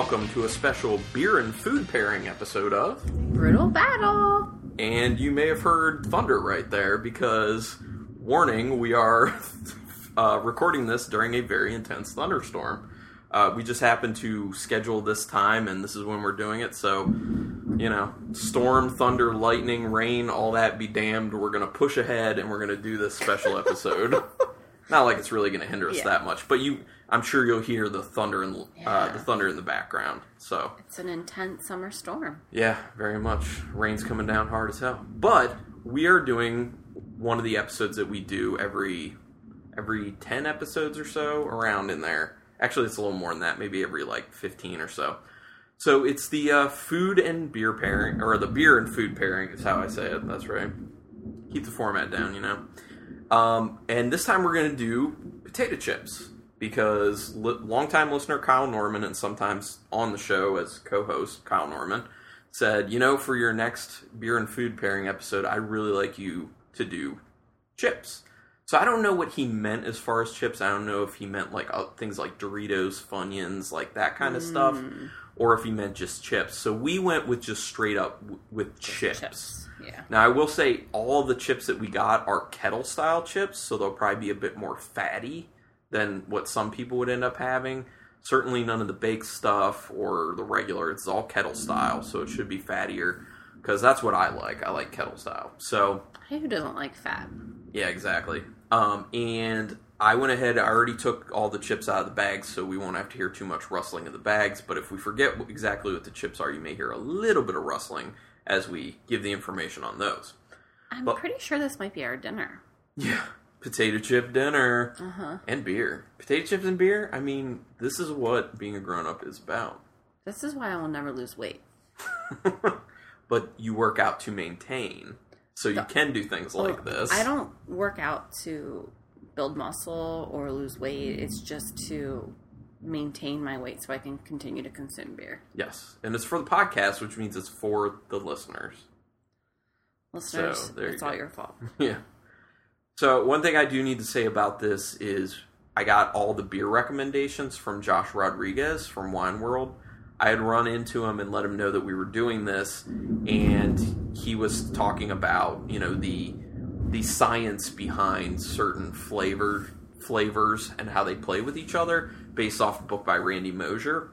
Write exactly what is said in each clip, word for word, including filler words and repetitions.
welcome to a special beer and food pairing episode of Brutal Battle. And you may have heard thunder right there because, warning, we are uh, recording this during a very intense thunderstorm. Uh, we just happened to schedule this time, and this is when we're doing it, so, you know, storm, thunder, lightning, rain, all that be damned, we're going to push ahead, and we're going to do this special episode. Not like it's really going to hinder us yeah. that much, but you, I'm sure you'll hear the thunder in yeah. uh, the thunder in the background. So it's an intense summer storm. Yeah, very much. Rain's coming down hard as hell. But we are doing one of the episodes that we do every every ten episodes or so, around in there. Actually, it's a little more than that. Maybe every like fifteen or so. So it's the uh, food and beer pairing, or the beer and food pairing is how I say it. That's right. Keep the format down, you know. Um, and this time we're going to do potato chips, because li- longtime listener Kyle Norman, and sometimes on the show as co-host Kyle Norman, said, you know, for your next beer and food pairing episode, I'd really like you to do chips. So I don't know what he meant as far as chips. I don't know if he meant like uh, things like Doritos, Funyuns, like that kind of mm. stuff, or if he meant just chips. So we went with just straight up w- with chips. chips. Yeah. Now, I will say all the chips that we got are kettle-style chips, so they'll probably be a bit more fatty than what some people would end up having. Certainly none of the baked stuff or the regular. It's all kettle-style, so it should be fattier, because that's what I like. I like kettle-style. So, who doesn't like fat? Yeah, exactly. Um, and I went ahead, I already took all the chips out of the bags, so we won't have to hear too much rustling of the bags, but if we forget exactly what the chips are, you may hear a little bit of rustling as we give the information on those. I'm but, pretty sure this might be our dinner. Yeah, potato chip dinner. Uh-huh. And beer. Potato chips and beer, I mean, this is what being a grown-up is about. This is why I will never lose weight. But you work out to maintain, so you so, can do things well, like this. I don't work out to build muscle or lose weight. It's just to maintain my weight so I can continue to consume beer. Yes, and it's for the podcast, which means it's for the listeners. Listeners, so, there it's you all your fault. Yeah. So one thing I do need to say about this is I got all the beer recommendations from Josh Rodriguez from Wine World. I had run into him and let him know that we were doing this, and he was talking about, you know, the the science behind certain flavor flavors and how they play with each other, based off a book by Randy Mosier.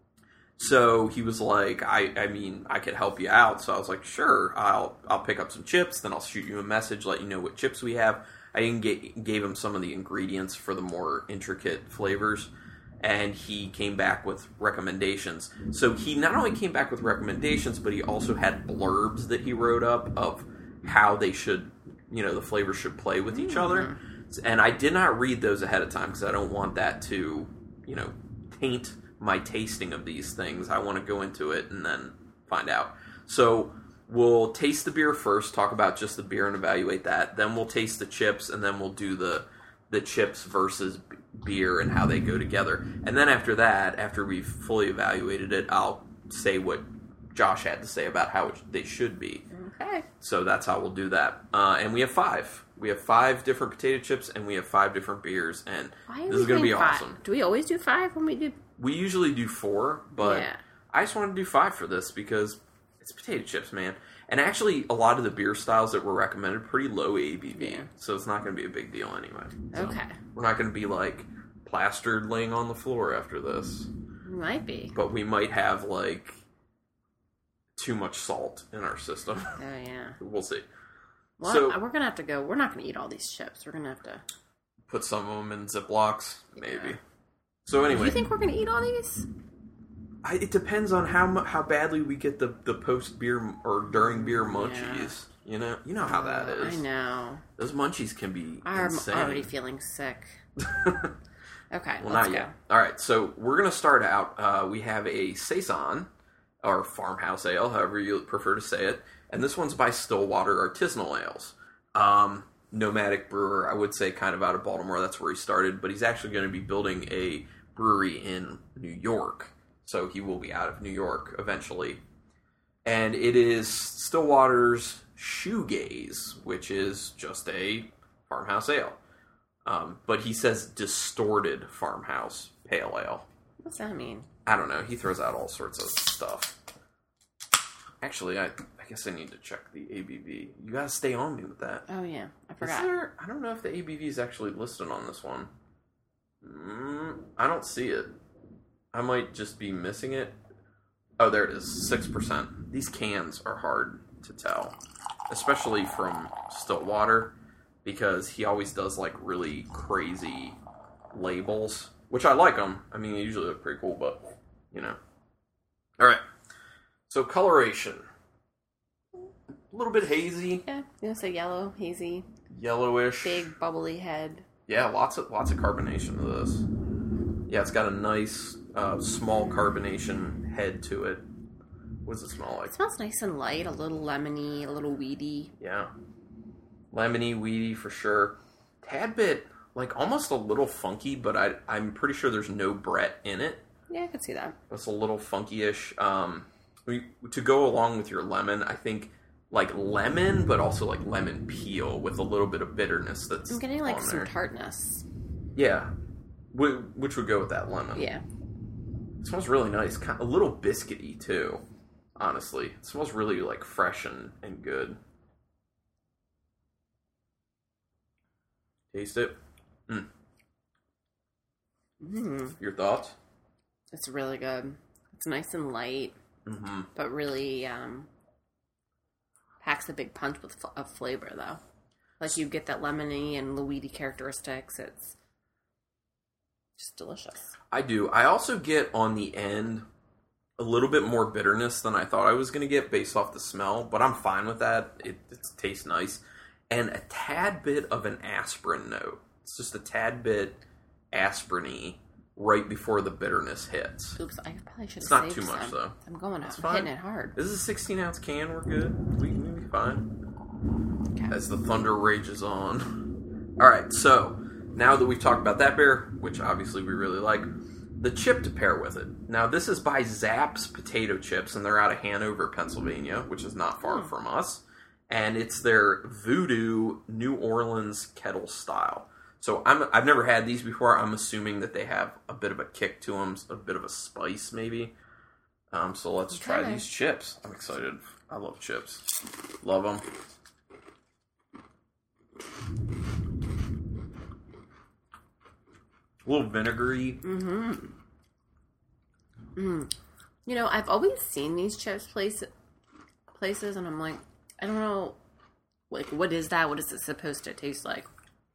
So he was like, I, I mean, I could help you out. So I was like, sure, I'll I'll pick up some chips, then I'll shoot you a message, let you know what chips we have. I even get, gave him some of the ingredients for the more intricate flavors, and he came back with recommendations. So he not only came back with recommendations, but he also had blurbs that he wrote up of how they should, you know, the flavors should play with each mm. other. And I did not read those ahead of time because I don't want that to, you know, taint my tasting of these things. I want to go into it and then find out. So we'll taste the beer first, talk about just the beer and evaluate that. Then we'll taste the chips, and then we'll do the the chips versus beer and how they go together. And then after that, after we've fully evaluated it, I'll say what Josh had to say about how they should be. Okay. So that's how we'll do that. Uh, and we have five. We have five different potato chips, and we have five different beers, and Why this is going to be five? awesome. Do we always do five when we do? We usually do four, but yeah. I just want to do five for this because it's potato chips, man. And actually, a lot of the beer styles that were recommended are pretty low A B V, yeah. so it's not going to be a big deal anyway. So okay. We're not going to be, like, plastered laying on the floor after this. Might be. But we might have, like, too much salt in our system. Oh, yeah. We'll see. Well, so, we're going to have to go. We're not going to eat all these chips. We're going to have to put some of them in Ziplocs, maybe. Yeah. So anyway. Do you think we're going to eat all these? I, it depends on how mu- how badly we get the, the post-beer or during-beer munchies. Yeah. You know you know how that is. I know. Those munchies can be I'm insane. already feeling sick. Okay, well, let's not go. yet. All right, so we're going to start out. Uh, we have a Saison, or Farmhouse Ale, however you prefer to say it. And this one's by Stillwater Artisanal Ales. Um, nomadic brewer, I would say kind of out of Baltimore. That's where he started. But he's actually going to be building a brewery in New York. So he will be out of New York eventually. And it is Stillwater's Shoegaze, which is just a farmhouse ale. Um, but he says distorted farmhouse pale ale. What's that mean? I don't know. He throws out all sorts of stuff. Actually, I I guess I need to check the A B V. You gotta stay on me with that. Oh, yeah. I forgot. Is there, I don't know if the A B V is actually listed on this one. Mm, I don't see it. I might just be missing it. Oh, there it is. six percent. These cans are hard to tell. Especially from Stillwater. Because he always does, like, really crazy labels. Which I like them. I mean, they usually look pretty cool, but, you know. Alright. So, coloration. A little bit hazy. Yeah, you know, so yellow, hazy. Yellowish. Big, bubbly head. Yeah, lots of lots of carbonation to this. Yeah, it's got a nice, uh, small carbonation head to it. What does it smell like? It smells nice and light, a little lemony, a little weedy. Yeah. Lemony, weedy for sure. Tad bit, like, almost a little funky, but I, I'm pretty sure there's no Brett in it. Yeah, I could see that. It's a little funky-ish. Um, we, to go along with your lemon, I think, like, lemon, but also, like, lemon peel with a little bit of bitterness that's I'm getting, like, on some there. tartness. Yeah. Wh- Which would go with that lemon. Yeah. It smells really nice. Kind of, a little biscuity, too, honestly. It smells really, like, fresh and, and good. Taste it. Mm. Mm. Your thoughts? It's really good. It's nice and light, Mm-hmm. but really um, packs a big punch with f- of flavor, though. Like, you get that lemony and weedy characteristics. It's just delicious. I do. I also get on the end a little bit more bitterness than I thought I was going to get based off the smell, but I'm fine with that. It, it tastes nice. And a tad bit of an aspirin note. It's just a tad bit aspirin-y right before the bitterness hits. Oops, I probably should have It's not saved too much, some. though. I'm going out. It's I'm fine. hitting it hard. This is a sixteen ounce can. We're good. We can be fine. Okay. As the thunder rages on. Alright, so now that we've talked about that beer, which obviously we really like, the chip to pair with it. Now, this is by Zapp's Potato Chips, and they're out of Hanover, Pennsylvania, which is not far Hmm. from us. And it's their Voodoo New Orleans Kettle Style. So I'm, I've never had these before. I'm assuming that they have a bit of a kick to them, a bit of a spice, maybe. Um, so let's try Okay. these chips. I'm excited. I love chips. Love them. A little vinegary. Mm-hmm. Mm. You know, I've always seen these chips place, places, and I'm like, I don't know, like, what is that? What is it supposed to taste like?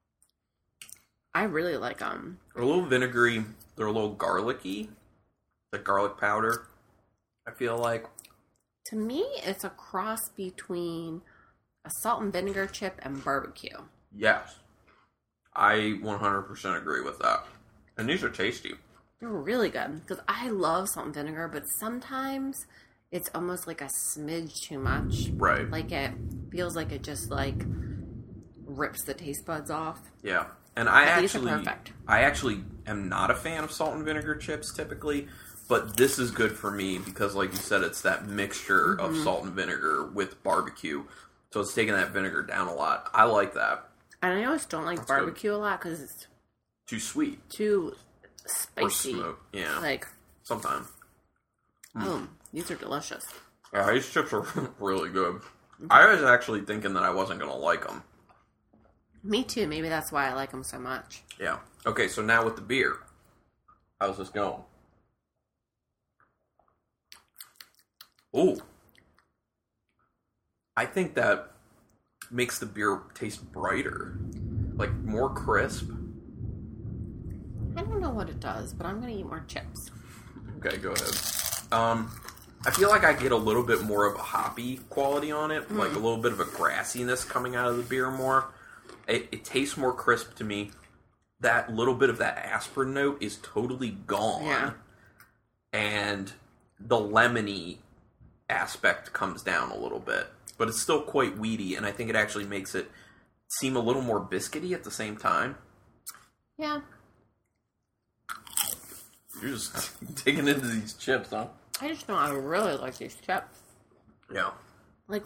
I really like them. They're a little vinegary. They're a little garlicky. The garlic powder, I feel like. To me, it's a cross between a salt and vinegar chip and barbecue. Yes. I one hundred percent agree with that. And these are tasty. They're really good, because I love salt and vinegar, but sometimes it's almost like a smidge too much. Right. Like, it feels like it just, like, rips the taste buds off. Yeah. And I But these are actually perfect. I actually am not a fan of salt and vinegar chips typically, but this is good for me because, like you said, it's that mixture Mm-hmm. of salt and vinegar with barbecue. So it's taking that vinegar down a lot. I like that. And I always don't like That's barbecue a lot, because it's Too sweet. too Or spicy. smoke. Yeah. Like, Sometimes. oh, these are delicious. Yeah, these chips are really good. I was actually thinking that I wasn't going to like them. Me too. Maybe that's why I like them so much. Yeah. Okay, so now with the beer. How's this going? Ooh. I think that makes the beer taste brighter. Like, more crisp. I don't know what it does, but I'm going to eat more chips. Okay, go ahead. Um, I feel like I get a little bit more of a hoppy quality on it. Mm. Like, a little bit of a grassiness coming out of the beer more. It, it tastes more crisp to me. That little bit of that aspirin note is totally gone. Yeah. And the lemony aspect comes down a little bit. But it's still quite weedy, and I think it actually makes it seem a little more biscuity at the same time. Yeah. You're just digging into these chips, huh? I just know I really like these chips. Yeah. Like,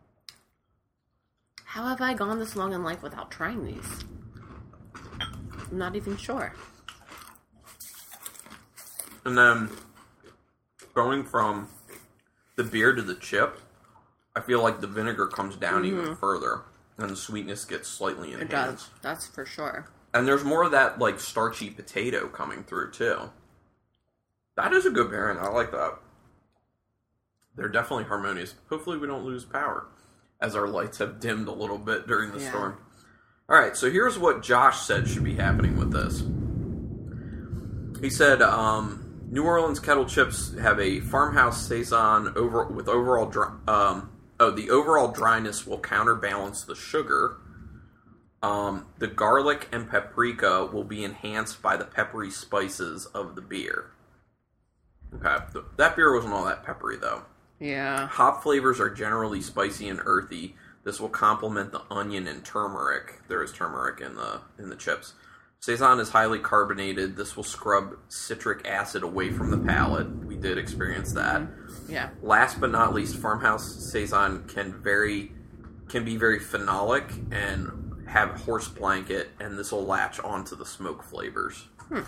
how have I gone this long in life without trying these? I'm not even sure. And then going from the beer to the chip, I feel like the vinegar comes down mm-hmm. even further, and the sweetness gets slightly enhanced. It does. That's for sure. And there's more of that like starchy potato coming through too. That is a good pairing. I like that. They're definitely harmonious. Hopefully we don't lose power, as our lights have dimmed a little bit during the yeah. storm. All right, so here's what Josh said should be happening with this. He said, um, New Orleans kettle chips have a farmhouse saison over with overall dry, um, oh the overall dryness will counterbalance the sugar. Um, the garlic and paprika will be enhanced by the peppery spices of the beer. Okay, that beer wasn't all that peppery though. Yeah. Hop flavors are generally spicy and earthy. This will complement the onion and turmeric. There is turmeric in the in the chips. Saison is highly carbonated. This will scrub citric acid away from the palate. We did experience that. Yeah. Last but not least, Farmhouse Saison can very can be very phenolic and have horse blanket, and this will latch onto the smoke flavors. Hmm.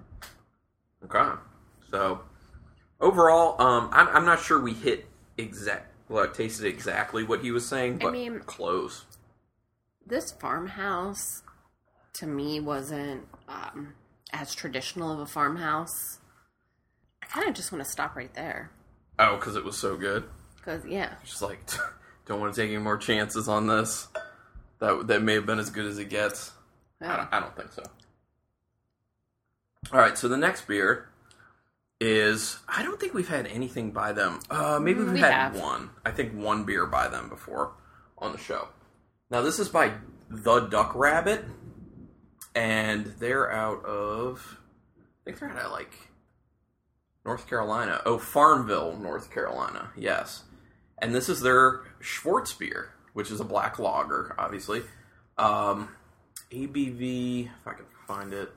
Okay. So overall, um, I'm, I'm not sure we hit exact, well, tasted exactly what he was saying, but I mean, close. This farmhouse, to me, wasn't um, as traditional of a farmhouse. I kind of just want to stop right there. Oh, because it was so good? Because, yeah. Just like, don't want to take any more chances on this. That that may have been as good as it gets. Yeah. I, don't, I don't think so. All right, so the next beer is, I don't think we've had anything by them. Uh, maybe we've we had have. one. I think one beer by them before on the show. Now, this is by The Duck Rabbit, and they're out of, I think they're out of, like, North Carolina. Oh, Farmville, North Carolina, yes. And this is their Schwartz beer, which is a black lager, obviously. Um, A B V, if I can find it.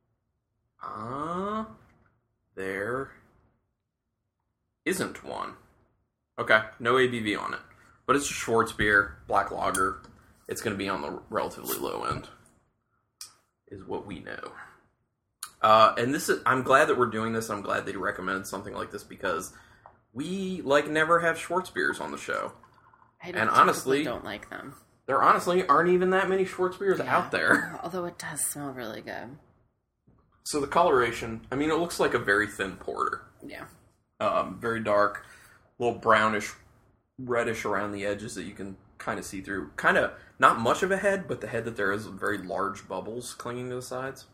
Uh, there isn't one. Okay, no A B V on it. But it's a Schwartz beer, black lager. It's going to be on the relatively low end, is what we know. Uh, and this is, I'm glad that we're doing this. I'm glad that he recommended something like this because we, like, never have Schwartz beers on the show. I don't, and honestly, don't like them. There honestly aren't even that many Schwartz beers yeah. out there. Although it does smell really good. So the coloration, I mean, it looks like a very thin porter. Yeah. Um, very dark, a little brownish, reddish around the edges that you can kind of see through. Kind of, not much of a head, but the head that there is very large bubbles clinging to the sides.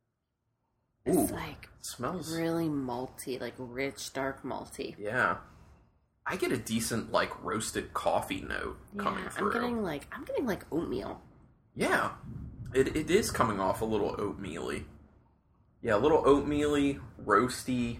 Ooh, it's like it smells really malty, like rich, dark malty. Yeah. I get a decent, like, roasted coffee note yeah, coming through. I'm getting like I'm getting like oatmeal. Yeah. It it is coming off a little oatmeal-y. Yeah, a little oatmeal-y, roasty,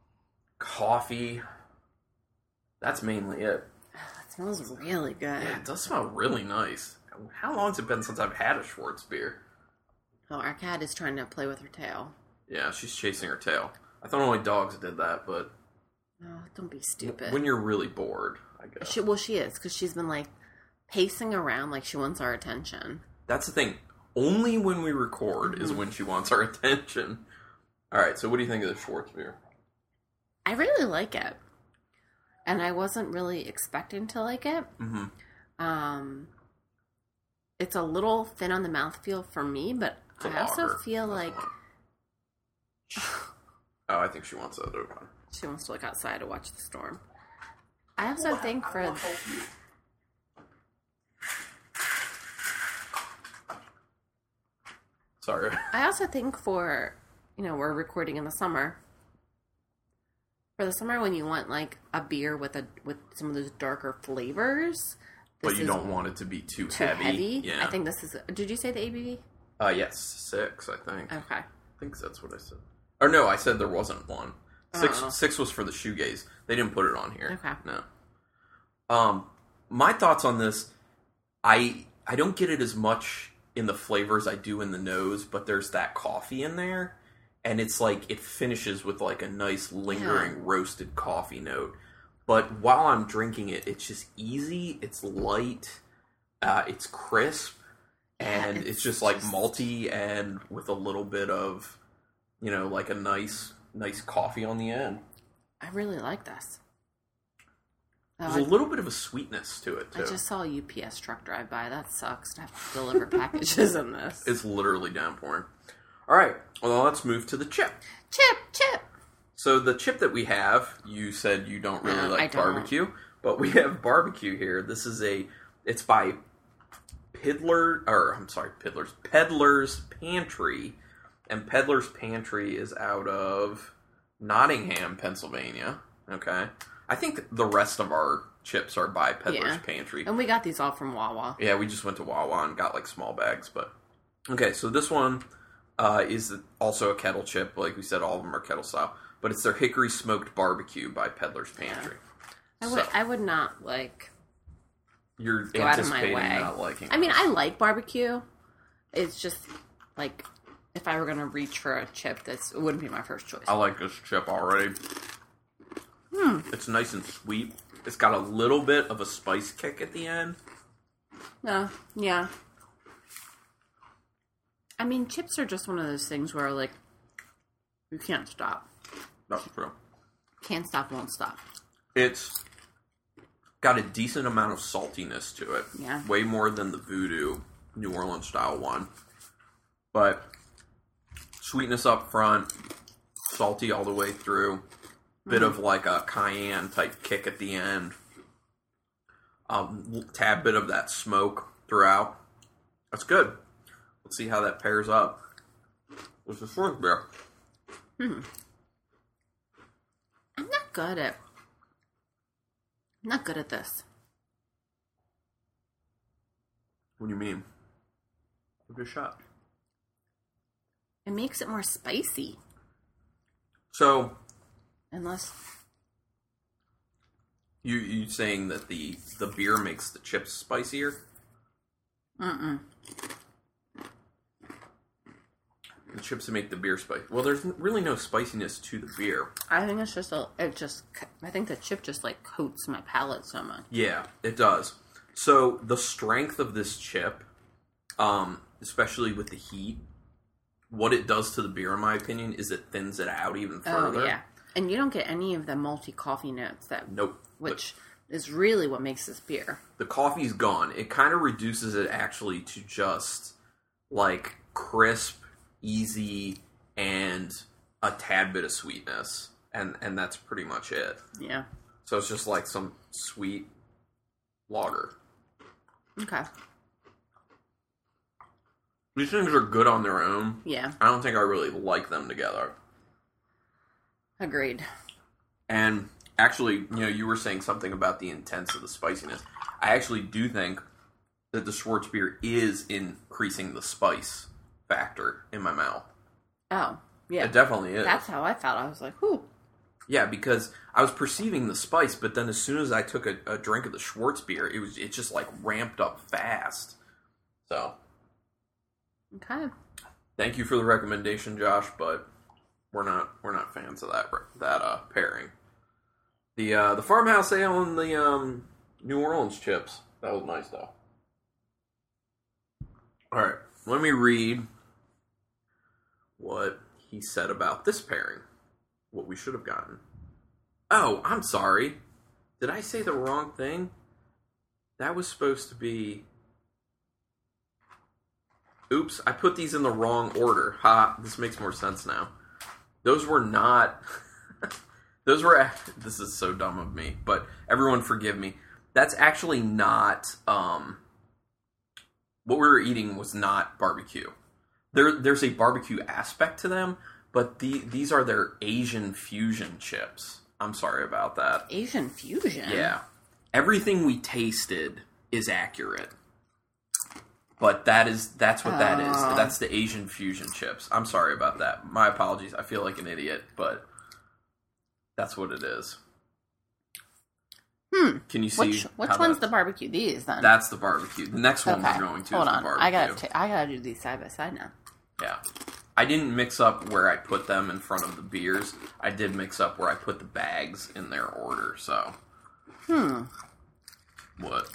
coffee. That's mainly it. It smells really good. Yeah, it does smell really nice. How long has it been since I've had a Schwartz beer? Oh, our cat is trying to play with her tail. Yeah, she's chasing her tail. I thought only dogs did that, but... No, don't be stupid. When you're really bored, I guess. She, well, she is, because she's been, like, pacing around like she wants our attention. That's the thing. Only when we record mm-hmm. is when she wants our attention. All right, so what do you think of the Schwartz beer? I really like it. And I wasn't really expecting to like it. Mm-hmm. Um, it's a little thin on the mouthfeel for me, but I lager. also feel like... Oh, I think she wants that open. She wants to look outside to watch the storm. I also well, think for... Sorry. I also think for, you know, we're recording in the summer. For the summer when you want, like, a beer with a with some of those darker flavors... But you don't want it to be too, too heavy. heavy. Yeah. I think this is... Did you say the A B V? Uh, yes. Six, I think. Okay. I think that's what I said. Or no, I said there wasn't one. Six oh. six was for the shoegaze. They didn't put it on here. Okay. No. Um, my thoughts on this, I I don't get it as much in the flavors I do in the nose, but there's that coffee in there, and it's like it finishes with like a nice lingering yeah. roasted coffee note. But while I'm drinking it, it's just easy. It's light. Uh, it's crisp, and yeah, it's, it's just like just... malty and with a little bit of, you know, like a nice nice coffee on the end. I really like this. There's Oh, a little bit of a sweetness to it, too. I just saw a U P S truck drive by. That sucks to have to deliver packages in this. It's literally downpouring. All right, well, let's move to the chip. Chip, chip. So the chip that we have, you said you don't really No, like I don't. barbecue, but we have barbecue here. This is a, it's by Piddler, or I'm sorry, Piddler's, Peddler's Pantry, and Peddler's Pantry is out of Nottingham, Pennsylvania. Okay, I think the rest of our chips are by Peddler's Yeah. Pantry. And we got these all from Wawa. Yeah, we just went to Wawa and got like small bags, but okay. So this one uh, is also a kettle chip. Like we said, all of them are kettle style, but it's their hickory smoked barbecue by Peddler's Pantry. I would, So I would not like. you're Go out of my anticipating way. not liking. I mean, this. I like barbecue. It's just like if I were gonna reach for a chip, this it wouldn't be my first choice. I like this chip already. Hmm. It's nice and sweet. It's got a little bit of a spice kick at the end. No, yeah. I mean, chips are just one of those things where like you can't stop. That's true. Can't stop, won't stop. It's got a decent amount of saltiness to it. Yeah. Way more than the Voodoo New Orleans style one. But sweetness up front, salty all the way through. Bit Mm-hmm. of like a cayenne type kick at the end. Um, tad bit of that smoke throughout. That's good. Let's see how that pairs up with the short beer. Hmm. I'm not good at. I'm not good at this. What do you mean? Give it a shot. It makes it more spicy. So, Unless. you you saying that the the beer makes the chips spicier? Mm-mm. The chips make the beer spicy. Well, there's really no spiciness to the beer. I think it's just a. It just. I think the chip just like coats my palate so much. Yeah, it does. So the strength of this chip, um, especially with the heat, what it does to the beer, in my opinion, is it thins it out even further. Oh yeah, and you don't get any of the malty coffee notes that. Nope. Which is really what makes this beer. The coffee's gone. It kind of reduces it actually to just like crisp, easy, and a tad bit of sweetness, and and that's pretty much it. Yeah. So it's just like some sweet lager. Okay. These things are good on their own. Yeah. I don't think I really like them together. Agreed. And actually, you know, you were saying something about the intense of the spiciness. I actually do think that the Schwarzbier is increasing the spice factor in my mouth. Oh, yeah. It definitely is. That's how I felt. I was like, whew. Yeah, because I was perceiving the spice, but then as soon as I took a, a drink of the Schwarzbier, it was it just like ramped up fast. So, Okay. thank you for the recommendation, Josh, but we're not we're not fans of that that uh, pairing. The uh, the farmhouse ale and the um, New Orleans chips, that was nice though. All right, let me read what he said about this pairing. What we should have gotten. Oh, I'm sorry. Did I say the wrong thing? That was supposed to be... Oops, I put these in the wrong order. Ha, this makes more sense now. Those were not... Those were... This is so dumb of me, but everyone forgive me. That's actually not... Um, what we were eating was not barbecue. There, There's a barbecue aspect to them, but the, these are their Asian fusion chips. I'm sorry about that. Asian fusion? Yeah. Everything we tasted is accurate. But that is that's what that is. Oh. That's the Asian fusion chips. I'm sorry about that. My apologies. I feel like an idiot, but that's what it is. Hmm. Can you see? Which which how one's that- the barbecue? These then? That's the barbecue. The next one okay. we're going to Hold is on. the barbecue. I gotta ta- I gotta do these side by side now. Yeah. I didn't mix up where I put them in front of the beers. I did mix up where I put the bags in their order, so. Hmm. What?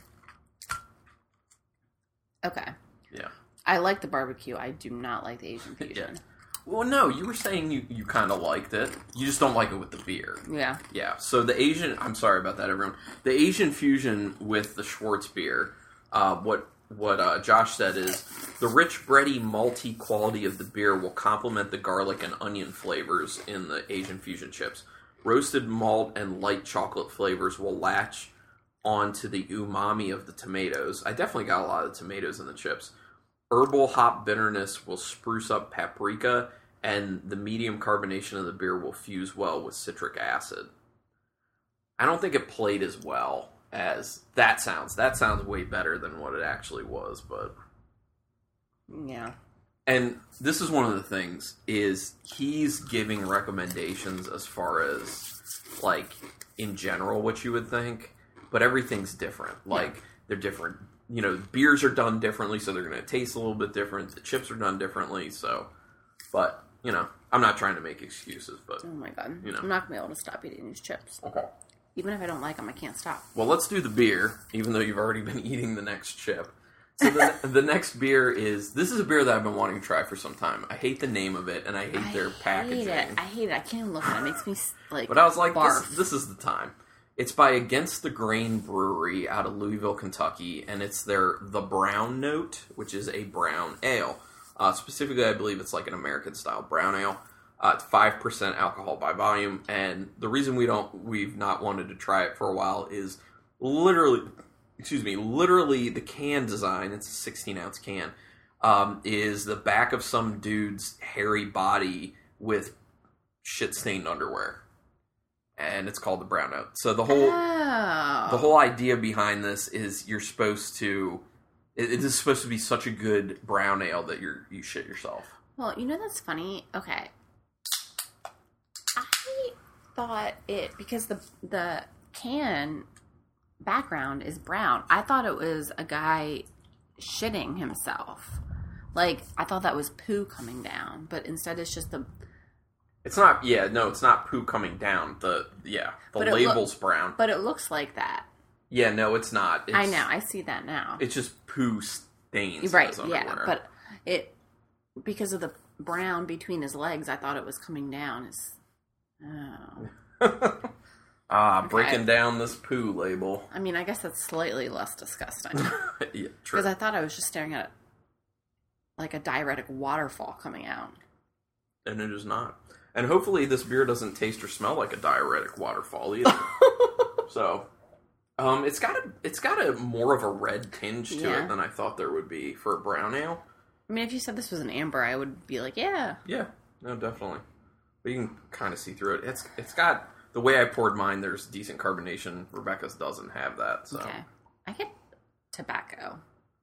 Okay. Yeah. I like the barbecue. I do not like the Asian fusion. Well, no, you were saying you, you kind of liked it. You just don't like it with the beer. Yeah. Yeah. So the Asian, I'm sorry about that, everyone. The Asian fusion with the Schwartz beer, uh, what what uh, Josh said is, the rich, bready, malty quality of the beer will complement the garlic and onion flavors in the Asian fusion chips. Roasted malt and light chocolate flavors will latch onto the umami of the tomatoes. I definitely got a lot of tomatoes in the chips. Herbal hop bitterness will spruce up paprika, and the medium carbonation of the beer will fuse well with citric acid. I don't think it played as well as that sounds. That sounds way better than what it actually was, but... Yeah. And this is one of the things, is he's giving recommendations as far as, like, in general, what you would think, but everything's different. Like, yeah. They're different. You know, beers are done differently, so they're going to taste a little bit different. The chips are done differently, so... But, you know, I'm not trying to make excuses, but... Oh my god. You know. I'm not going to be able to stop eating these chips. Okay. Even if I don't like them, I can't stop. Well, let's do the beer, even though you've already been eating the next chip. So the, the next beer is... This is a beer that I've been wanting to try for some time. I hate the name of it, and I hate I their packaging. Hate it. I hate it. I can't even look at it. It makes me, like, But I was like, barf. this, this is the time. It's by Against the Grain Brewery out of Louisville, Kentucky, and it's their The Brown Note, which is a brown ale. Uh, specifically, I believe it's like an American-style brown ale. Uh, it's five percent alcohol by volume, and the reason we don't, we've not wanted to try it for a while is literally, excuse me, literally the can design, it's a sixteen-ounce can, um, is the back of some dude's hairy body with shit-stained underwear. And it's called the Brown Note. So the whole oh. the whole idea behind this is you're supposed to, it, it is supposed to be such a good brown ale that you're you shit yourself. Well, you know that's funny? Okay. I thought it, because the the can background is brown, I thought it was a guy shitting himself. Like, I thought that was poo coming down, but instead it's just the... It's not, yeah, no, it's not poo coming down. The, yeah, the But it label's look- brown. But it looks like that. Yeah, no, it's not. It's, I know, I see that now. It's just poo stains. Right, in his yeah, underwear. but it, because of the brown between his legs, I thought it was coming down. It's, oh. ah, Okay. breaking down this poo label. I mean, I guess that's slightly less disgusting. Yeah, true. Because I thought I was just staring at, like, a diuretic waterfall coming out. And it is not. And hopefully this beer doesn't taste or smell like a diuretic waterfall either. So, um, it's got a it's got a more of a red tinge to Yeah. it than I thought there would be for a brown ale. I mean, if you said this was an amber, I would be like, yeah. Yeah, no, definitely. But you can kind of see through it. It's it's got the way I poured mine. There's decent carbonation. Rebecca's doesn't have that. So Okay. I get tobacco.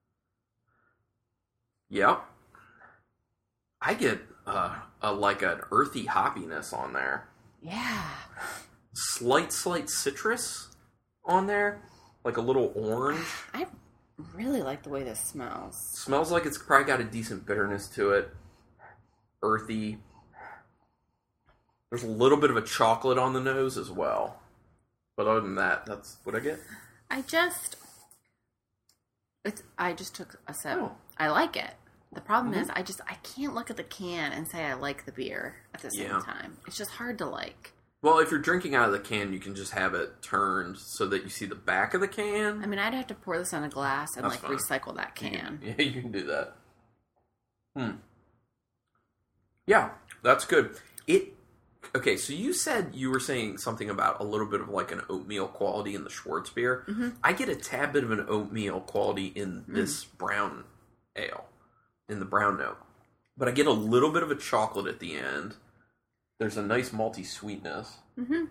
yeah, I get uh, a like an earthy hoppiness on there. Yeah. Slight, slight citrus on there, like a little orange. I really like the way this smells. Smells like it's probably got a decent bitterness to it. Earthy. There's a little bit of a chocolate on the nose as well. But other than that, that's what I get. I just, it's. I just took a sip. Oh. I like it. The problem Mhm. is, I just I can't look at the can and say I like the beer at the same Yeah. time. It's just hard to like. Well, if you're drinking out of the can, you can just have it turned so that you see the back of the can. I mean, I'd have to pour this in a glass and That's like fine. recycle that You can. Yeah, you can do that. Hmm. Yeah, that's good. It. Okay, so you said you were saying something about a little bit of like an oatmeal quality in the Schwartz beer. Mm-hmm. I get a tad bit of an oatmeal quality in this mm. brown ale, in the Brown Note. But I get a little bit of a chocolate at the end. There's a nice malty sweetness. Mm-hmm.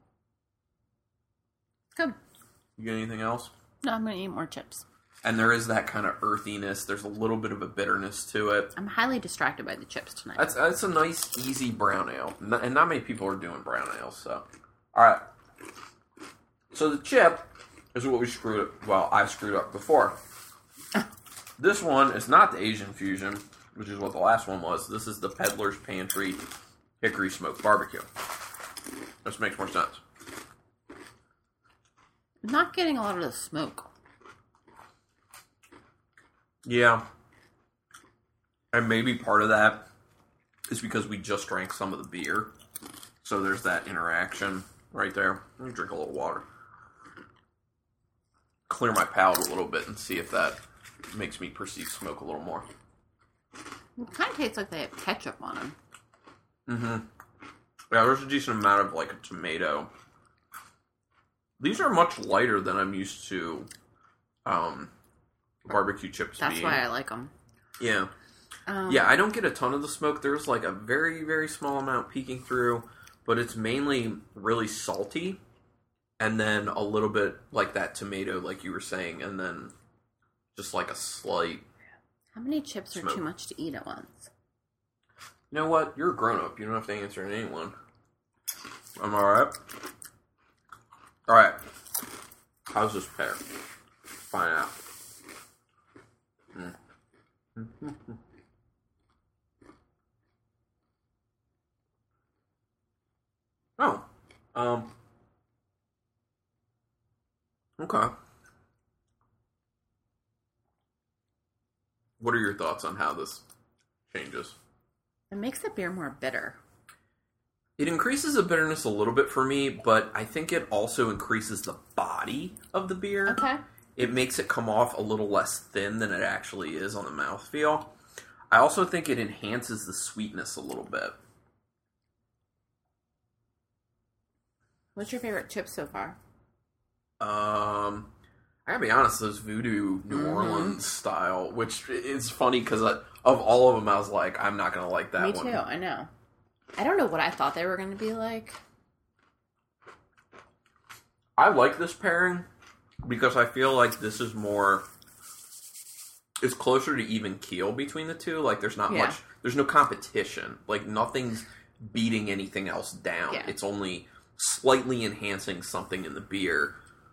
Good. You get anything else? No, I'm going to eat more chips. And there is that kind of earthiness. There's a little bit of a bitterness to it. I'm highly distracted by the chips tonight. That's that's a nice, easy brown ale. And not many people are doing brown ales, so. Alright. So the chip is what we screwed up. Well, I screwed up before. This one is not the Asian Fusion, which is what the last one was. This is the Peddler's Pantry Hickory Smoked Barbecue. This makes more sense. I'm not getting a lot of the smoke. Yeah. And maybe part of that is because we just drank some of the beer. So there's that interaction right there. Let me drink a little water. Clear my palate a little bit and see if that makes me perceive smoke a little more. It kind of tastes like they have ketchup on them. Mm-hmm. Yeah, there's a decent amount of, like, a tomato. These are much lighter than I'm used to um, barbecue chips That's being. why I like them. Yeah. Um, yeah, I don't get a ton of the smoke. There's, like, a very, very small amount peeking through, but it's mainly really salty, and then a little bit like that tomato, like you were saying, and then just, like, a slight... How many chips smoke. are too much to eat at once? You know what? You're a grown-up. You don't have to answer to anyone. I'm alright. Alright. How's this pair? Find out. Mm. oh. Um. Okay. What are your thoughts on how this changes? It makes the beer more bitter. It increases the bitterness a little bit for me, but I think it also increases the body of the beer. Okay. It makes it come off a little less thin than it actually is on the mouthfeel. I also think it enhances the sweetness a little bit. What's your favorite chip so far? Um, I gotta be honest, those Voodoo New Mm-hmm. Orleans style, which is funny because of all of them, I was like, I'm not gonna like that Me one. too, I know. I don't know what I thought they were going to be like. I like this pairing because I feel like this is more... It's closer to even keel between the two. Like, there's not Yeah. much... There's no competition. Like, nothing's beating anything else down. Yeah. It's only slightly enhancing something in the beer.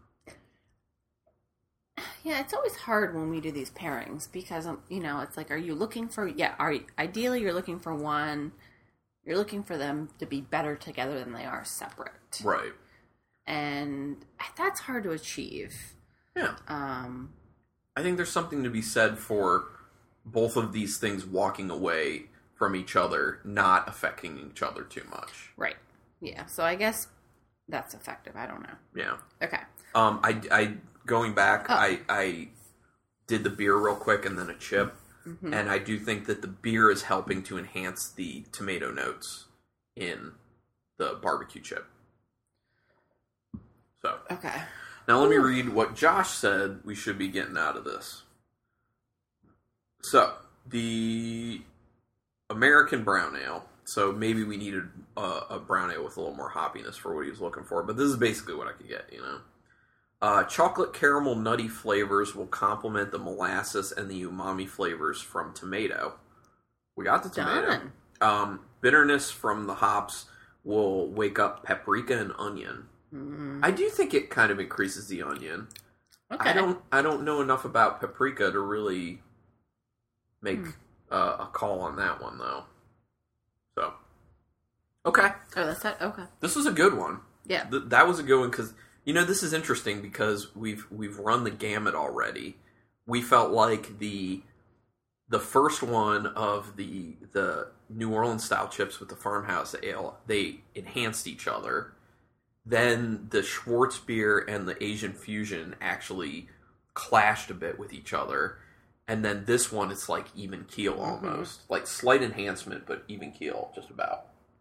Yeah, it's always hard when we do these pairings because, um, you know, it's like, are you looking for... Yeah, are you, ideally you're looking for one... You're looking for them to be better together than they are separate. Right. And that's hard to achieve. Yeah. Um, I think there's something to be said for both of these things walking away from each other, not affecting each other too much. right. Yeah. So I guess that's effective. I don't know. Yeah. Okay. Um, I, I going back, Oh. I, I did the beer real quick and then a chip. Mm-hmm. And I do think that the beer is helping to enhance the tomato notes in the barbecue chip. So, Okay. now let me Ooh. read what Josh said we should be getting out of this. So, the American brown ale. So maybe we needed a, a brown ale with a little more hoppiness for what he was looking for. But this is basically what I could get, you know. Uh, chocolate caramel nutty flavors will complement the molasses and the umami flavors from tomato. We got the tomato. Done. Um, bitterness from the hops will wake up paprika and onion. Mm. I do think it kind of increases the onion. Okay. I don't. I don't know enough about paprika to really make Hmm. uh, a call on that one, though. So, okay, Oh, that's it? Okay. this was a good one. Yeah. Th- that was a good one because you know this is interesting because we've we've run the gamut already. We felt like the the first one of the the New Orleans style chips with the farmhouse ale, they enhanced each other. Then the Schwartz beer and the Asian fusion actually clashed a bit with each other. And then this one, it's like even keel almost. Mm-hmm. Like slight enhancement, but even keel, just about.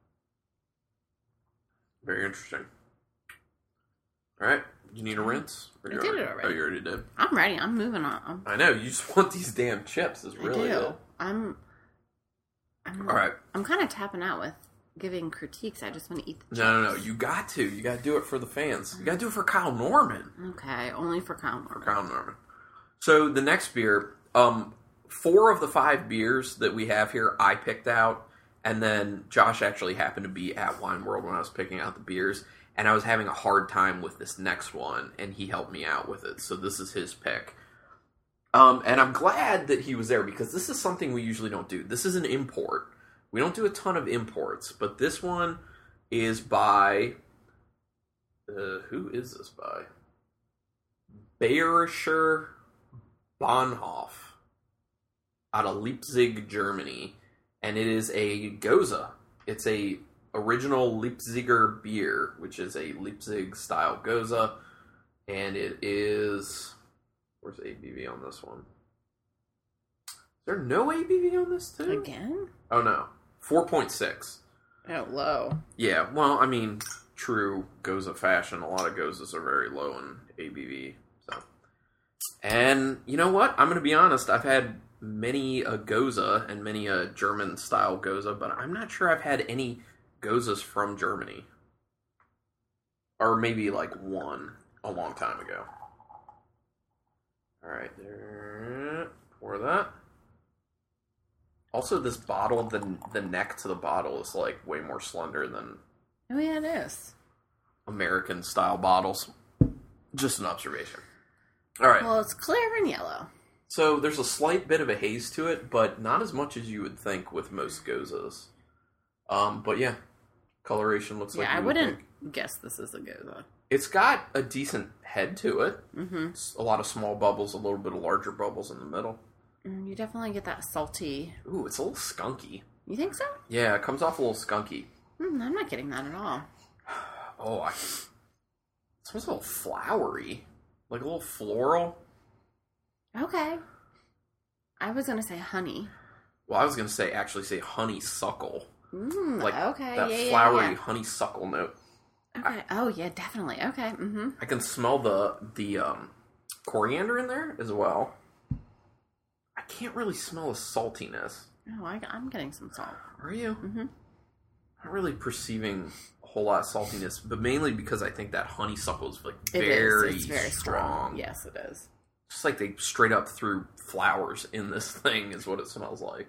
Very interesting. All right. You need a rinse? I did it already. Oh, you already did? I'm ready. I'm moving on. I know. You just want these damn chips. Is really I do. it. I'm, I'm... All right. I'm kind of tapping out with giving critiques. I just want to eat the chips. No, no, no. You got to. You got to do it for the fans. You got to do it for Kyle Norman. Okay. Only for Kyle Norman. For Kyle Norman. So, the next beer... Um, four of the five beers that we have here, I picked out, and then Josh actually happened to be at Wine World when I was picking out the beers, and I was having a hard time with this next one, and he helped me out with it, so this is his pick. Um, and I'm glad that he was there, because this is something we usually don't do. This is an import. We don't do a ton of imports, but this one is by... Uh, who is this by? Bayerischer Bahnhof out of Leipzig, Germany, and it is a Goza. It's a original Leipziger beer, which is a Leipzig style Goza, and it is. Where's A B V on this one? Is there no A B V on this too? Again? Oh no, four point six. Oh, low. Yeah, well, I mean, true Goza fashion. A lot of Gozas are very low in A B V. So, and you know what? I'm going to be honest. I've had many a Goza and many a German style Goza, but I'm not sure I've had any Gozas from Germany, or maybe like one a long time ago. All right, there. Pour that. Also, this bottle, the the neck to the bottle is like way more slender than Oh, yeah, it is. American style bottles. Just an observation. All right. Well, it's clear and yellow. So there's a slight bit of a haze to it, but not as much as you would think with most Gozas. Um, but yeah, coloration looks like Yeah, I you would wouldn't think. guess this is a Goza. It's got a decent head to it. Mm-hmm. It's a lot of small bubbles, a little bit of larger bubbles in the middle. Mm, you definitely get that salty. Ooh, it's a little skunky. You think so? Yeah, it comes off a little skunky. Mm, I'm not getting that at all. Oh, I... it smells a little flowery. Like a little floral. Okay. I was going to say honey. Well, I was going to say, actually say honeysuckle. Mm, Like okay. that yeah, flowery yeah, yeah. honeysuckle note. Okay. Oh, yeah, definitely. Okay. Mm-hmm. I can smell the the um, coriander in there as well. I can't really smell a saltiness. Oh, I, I'm getting some salt. Are you? Mm-hmm. Not really perceiving a whole lot of saltiness, but mainly because I think that honeysuckle is like It very, is. It's very strong. strong. Yes, it is. Just like they straight up threw flowers in this thing is what it smells like.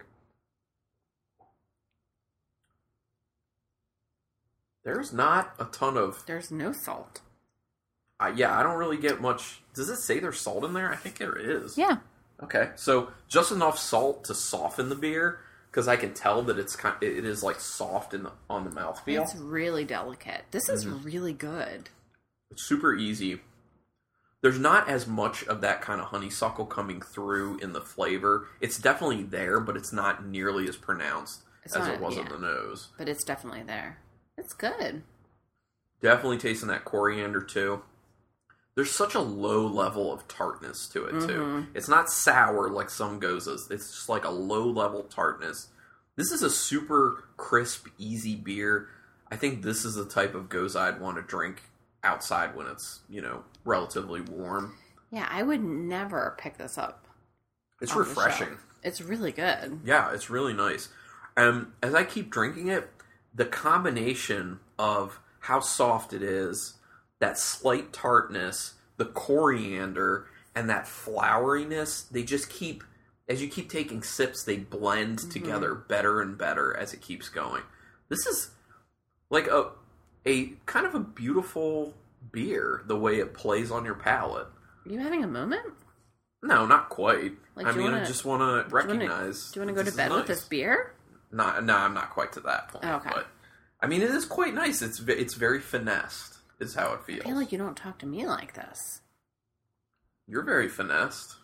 There's not a ton of... There's no salt. Uh, yeah, I don't really get much... Does it say there's salt in there? I think there is. Yeah. Okay, so just enough salt to soften the beer, because I can tell that it's kind it is like soft in the, on the mouthfeel. It's really delicate. This is Mhm. really good. It's super easy. There's not as much of that kind of honeysuckle coming through in the flavor. It's definitely there, but it's not nearly as pronounced It's as not- it was yeah. on the nose. But it's definitely there. It's good. Definitely tasting that coriander too. There's such a low level of tartness to it too. Mhm. It's not sour like some Gozas. It's just like a low level tartness. This is a super crisp, easy beer. I think this is the type of Goza I'd want to drink outside when it's, you know, relatively warm. Yeah, I would never pick this up. It's on the refreshing. shelf. It's really good. Yeah, it's really nice. Um, as I keep drinking it, the combination of how soft it is, that slight tartness, the coriander, and that floweriness, they just keep, as you keep taking sips, they blend Mm-hmm. together better and better as it keeps going. This is like a a kind of a beautiful beer, the way it plays on your palate. Are you having a moment? No, not quite. Like, I do you mean, I wanna- just want to recognize. Do you want to go to this is bed with nice. this beer? No, no, I'm not quite to that point. Okay. But I mean, it is quite nice. It's ve- it's very finessed, is how it feels. I feel like you don't talk to me like this. You're very finessed.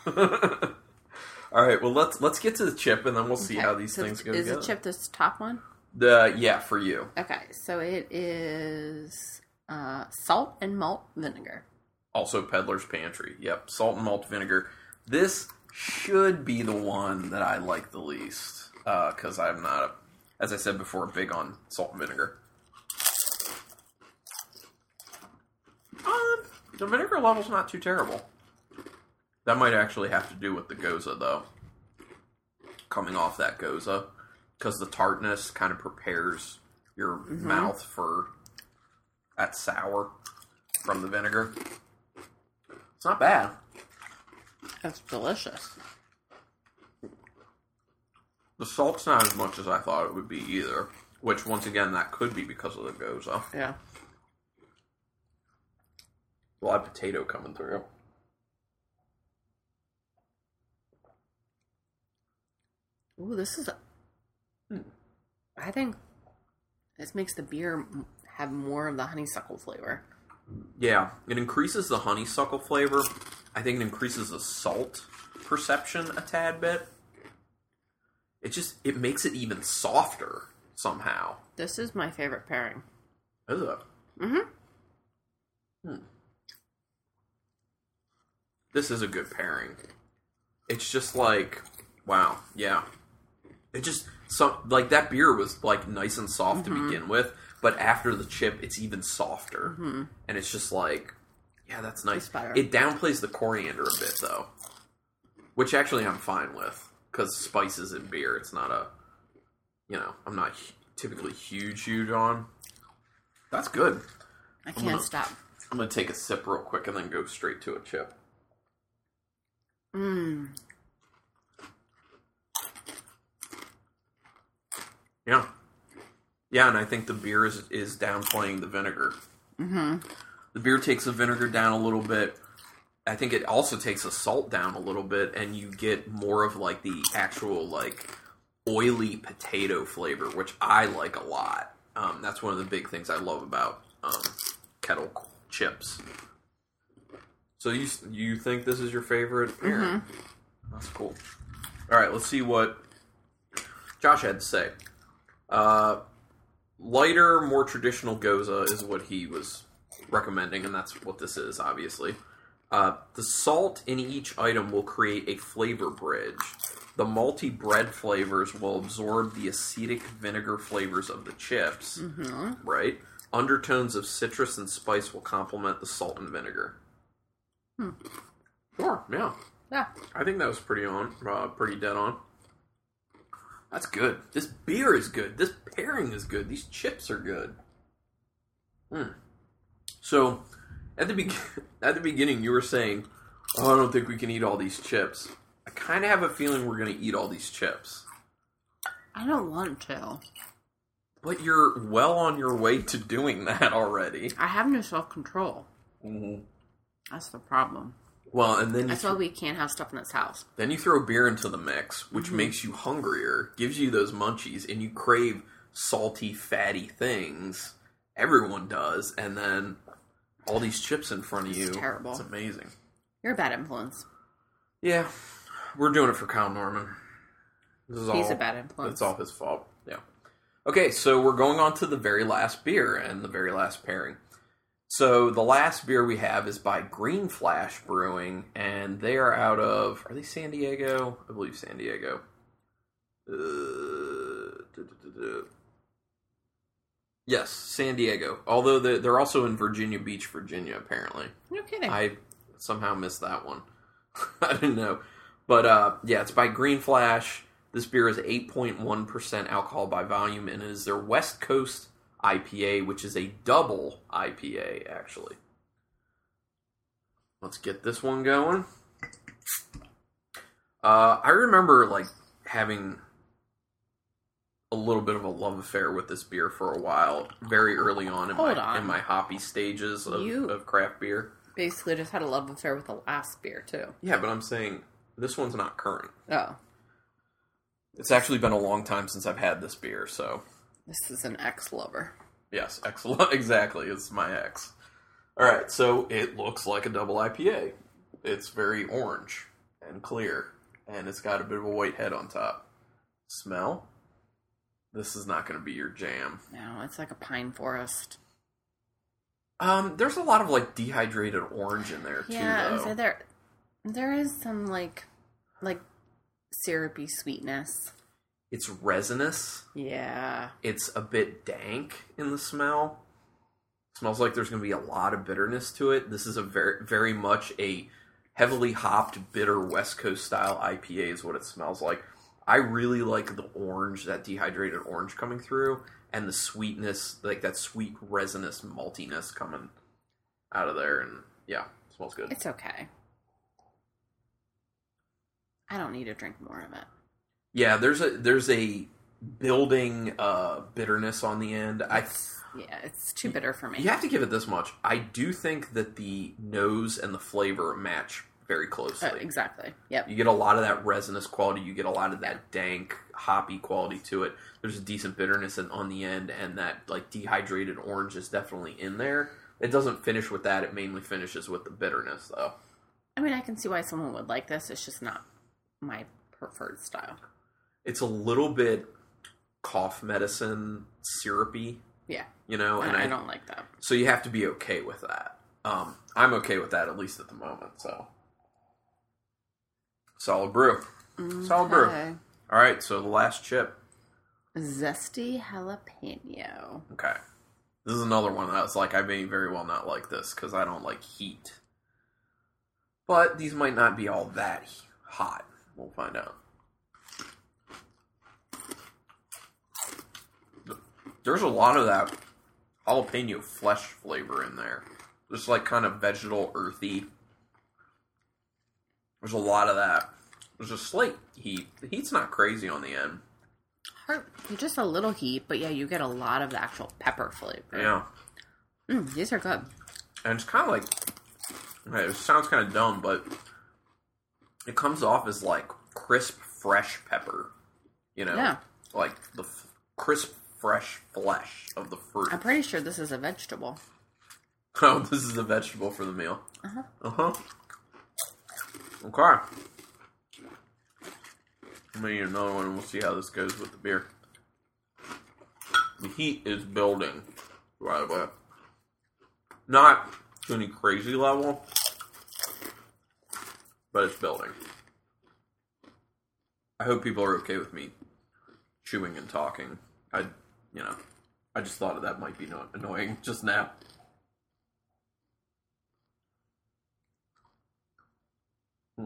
All right, well let's let's get to the chip, and then we'll see Okay, how these so things go Is together. the chip this top one? The yeah, for you. Okay, so it is uh, salt and malt vinegar. Also, Peddler's Pantry. Yep, salt and malt vinegar. This should be the one that I like the least, because I'm not, a, as I said before, big on salt and vinegar. Um, the vinegar level's not too terrible. That might actually have to do with the Goza, though. Coming off that Goza. Because the tartness kind of prepares your Mm-hmm. mouth for that sour from the vinegar. It's not bad. That's delicious. The salt's not as much as I thought it would be either. Which, once again, that could be because of the Goza. Yeah. A lot of potato coming through. Ooh, this is... A, Hmm. I think this makes the beer m- have more of the honeysuckle flavor. Yeah, it increases the honeysuckle flavor. I think it increases the salt perception a tad bit. it just it makes it even softer somehow. This is my favorite pairing. Is it? Mm-hmm. Hmm. This is a good pairing. It's just like, wow, yeah. It just, some like that beer was like nice and soft mm-hmm. to begin with, but after the chip, it's even softer. Mm-hmm. And it's just like, yeah, that's nice. It downplays the coriander a bit, though. Which actually I'm fine with, because spices in beer, it's not a, you know, I'm not typically huge, huge on. That's good. I can't gonna, stop. I'm going to take a sip real quick and then go straight to a chip. Mmm. Yeah. Yeah, and I think the beer is, is downplaying the vinegar. Mm-hmm. The beer takes the vinegar down a little bit. I think it also takes the salt down a little bit, and you get more of, like, the actual, like, oily potato flavor, which I like a lot. Um, that's one of the big things I love about um, kettle chips. So you you think this is your favorite beer? Mm-hmm. That's cool. All right, let's see what Josh had to say. Uh, lighter, more traditional Goza is what he was recommending, and that's what this is, obviously. Uh, the salt in each item will create a flavor bridge. The malty bread flavors will absorb the acetic vinegar flavors of the chips, mm-hmm. right? Undertones of citrus and spice will complement the salt and vinegar. Hmm. Sure, yeah. Yeah. I think that was pretty on, uh, pretty dead on. That's good. This beer is good. This pairing is good. These chips are good. Hmm. So, at the be- at the beginning, you were saying, "Oh, I don't think we can eat all these chips." I kind of have a feeling we're going to eat all these chips. I don't want to. But you're well on your way to doing that already. I have no self-control. Mm-hmm. That's the problem. Well, and then you That's th- why we can't have stuff in this house. Then you throw beer into the mix, which mm-hmm. makes you hungrier, gives you those munchies, and you crave salty, fatty things. Everyone does, and then all these chips in front of you. It's terrible. It's amazing. You're a bad influence. Yeah, we're doing it for Kyle Norman. This is He's all, a bad influence. It's all his fault. Yeah. Okay, so we're going on to the very last beer and the very last pairing. So the last beer we have is by Green Flash Brewing, and they are out of, are they San Diego? I believe San Diego. Uh, duh, duh, duh, duh. Yes, San Diego. Although they're, they're also in Virginia Beach, Virginia, apparently. No kidding. I somehow missed that one. I didn't know. But uh, yeah, it's by Green Flash. This beer is eight point one percent alcohol by volume, and it is their West Coast I P A, which is a double I P A, actually. Let's get this one going. Uh, I remember, like, having a little bit of a love affair with this beer for a while, very early on in, Hold my, on. in my hoppy stages of, You- of craft beer. Basically just had a love affair with the last beer, too. Yeah, but I'm saying this one's not current. Oh. It's actually been a long time since I've had this beer, so... This is an ex-lover. Yes, excellent. Exactly, it's my ex. Alright, so it looks like a double I P A. It's very orange and clear, and it's got a bit of a white head on top. Smell? This is not going to be your jam. No, it's like a pine forest. Um, there's a lot of, like, dehydrated orange in there, too, Yeah, though. so there, there is some, like, like, syrupy sweetness. It's resinous. Yeah. It's a bit dank in the smell. It smells like there's going to be a lot of bitterness to it. This is a very, very much a heavily hopped, bitter West Coast style I P A is what it smells like. I really like the orange, that dehydrated orange coming through, and the sweetness, like that sweet resinous maltiness coming out of there. And yeah, it smells good. It's okay. I don't need to drink more of it. Yeah, there's a there's a building uh, bitterness on the end. I Yeah, it's too bitter for me. You have to give it this much. I do think that the nose and the flavor match very closely. Uh, exactly. Yep. You get a lot of that resinous quality. You get a lot of that dank, hoppy quality to it. There's a decent bitterness in, on the end, and that like dehydrated orange is definitely in there. It doesn't finish with that. It mainly finishes with the bitterness, though. I mean, I can see why someone would like this. It's just not my preferred style. it's a little bit cough medicine syrupy. Yeah. You know, and I, I, I don't like that. So you have to be okay with that. Um, I'm okay with that, at least at the moment, so. Solid brew. Okay. Solid brew. All right, so the last chip. Zesty jalapeno. Okay. This is another one that was like, I may very well not like this, because I don't like heat. But these might not be all that hot. We'll find out. There's a lot of that jalapeno flesh flavor in there. Just like kind of vegetal, earthy. There's a lot of that. There's a slight heat. The heat's not crazy on the end. Hurt, just a little heat, but yeah, you get a lot of the actual pepper flavor. Yeah. Mm, these are good. And it's kind of like, okay, it sounds kind of dumb, but it comes off as like crisp, fresh pepper. You know? Yeah. Like the f- crisp, fresh flesh of the fruit. I'm pretty sure this is a vegetable. Oh, this is a vegetable for the meal. Uh-huh. Uh-huh. Okay. I'm gonna eat another one and we'll see how this goes with the beer. The heat is building, by the way. Not to any crazy level, but it's building. I hope people are okay with me chewing and talking. I, you know, I just thought that might be not annoying just now. Hmm.